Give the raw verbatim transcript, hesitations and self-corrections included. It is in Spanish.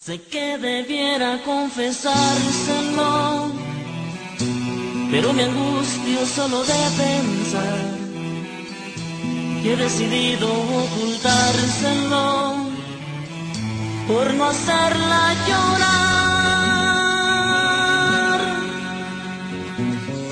Sé que debiera confesárselo, pero me angustio solo de pensar que he decidido ocultárselo por no hacerla llorar.